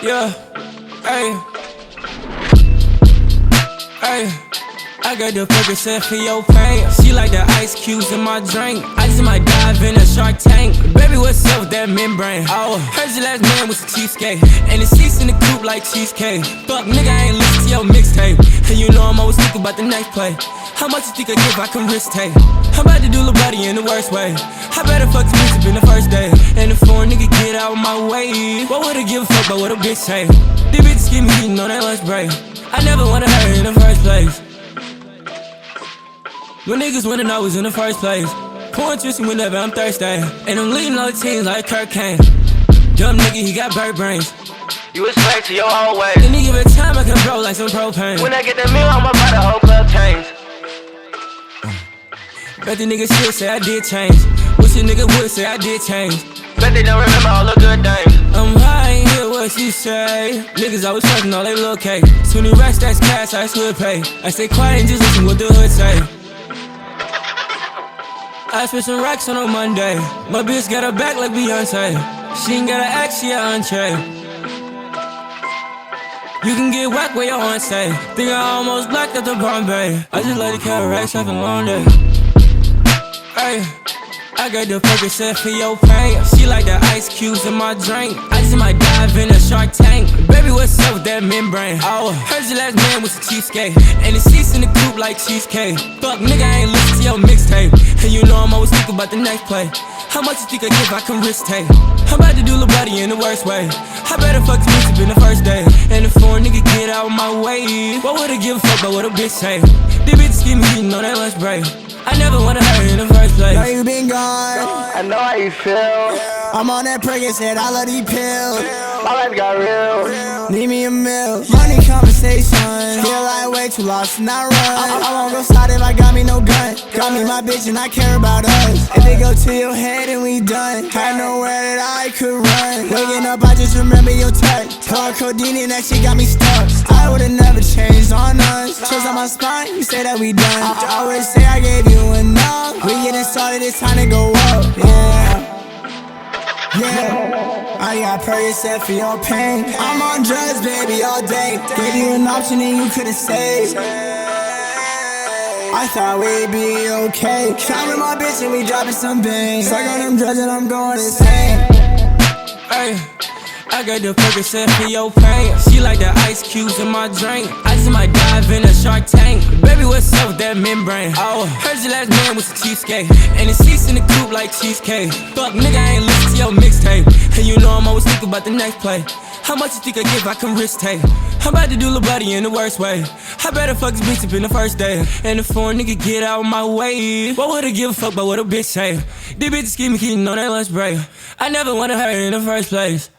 Yeah, hey, hey. I got the Percocet for your pain. She like the ice cubes in my drink. I just might dive in a Shark Tank. Baby, what's up with that membrane? Oh, heard your last man was a cheapskate, and the seats in the coupe like cheesecake. Fuck, nigga, I ain't listen to your mixtape, and you know I'm always thinking about the next play. How much you think I give I can risk take? I'm about to do Lil Buddy in the worst way. I better fuck this bitch up in the first day. And if foreign nigga get out of my way, what would I give a fuck about what a bitch say? These bitches keep me eating on that lunch break. I never wanted her in the first place. When niggas wouldn't know was in the first place. Pouring twisty whenever I'm thirsty, and I'm leading all the teams like Kirk Kane. Dumb nigga, he got bird brains. You a slave to your whole way. Any given time I can blow like some propane. When I get that meal, I'ma buy the whole club change. Bet the nigga shit say I did change. Wish a nigga would say I did change. Bet they don't remember all the good things. I'm high, ain't hear what you say. Niggas always fucking all they little cake. 20 racks, that's cash, I should pay. I stay quiet and just listen what the hood say. I spent some racks on a Monday. My bitch got her back like Beyonce. She ain't got an act, she a entree. You can get whacked where your aunt say. Think I almost blacked out the Bombay. I just like to carry racks, have a long day. Hey, I got the Percocet for your pain. She like the ice cubes in my drink. I just might dive in a Shark Tank. Baby, what's up with that membrane? Oh, heard your last man was a cheapskate, and the seats in the coupe like cheesecake. Fuck, nigga, I ain't listen to your mixtape, and you know I'm always thinking about the next play. How much you think I give I can risk take? I'm about to do Lil Buddy in the worst way. I better fuck this bitch up in the first day. And if foreign nigga get out of my way, what would I give a fuck about what a bitch say? These bitches keep me eating on that lunch break. I never wanted her in the first place. Know you been gone, I know how you feel. I'm on that Percocet, I love these pills. My life got real. Need me a meal, money conversation. Feel like way too lost and I run. I won't go slide if I got me no gun. Got me my bitch and I care about us. If it go to your head and we done, had nowhere that I could run. Waking up, I just remember your touch. Pour codeine and that shit got me stuck. I would've never changed on us. Chills on my spine, you say that we done. I always say I gave you enough. We getting started, it's time to go up. Yeah. Yeah, I got Percocet for your pain. I'm on drugs, baby, all day. Gave you an option and you could've stayed. I thought we'd be okay. Count with my bitch and we dropping some bangs. Suck on them drugs and I'm going insane. Hey, I got the Percocet for your pain. She like the ice cubes in my drink. I just might dive in a Shark Tank. Baby, what's up with that membrane? Oh, heard your last man was a cheapskate, and the seats in the coupe like cheesecake. Fuck, nigga, I ain't listen to your mixtape, and you know I'm always thinking about the next play. How much you think I give I can risk take? I'm about to do Lil Buddy in the worst way. I better fuck this bitch up in the first day. And if foreign nigga get out of my way, what would I give a fuck about what a bitch say? These bitches keep me eating on that lunch break. I never wanted her in the first place.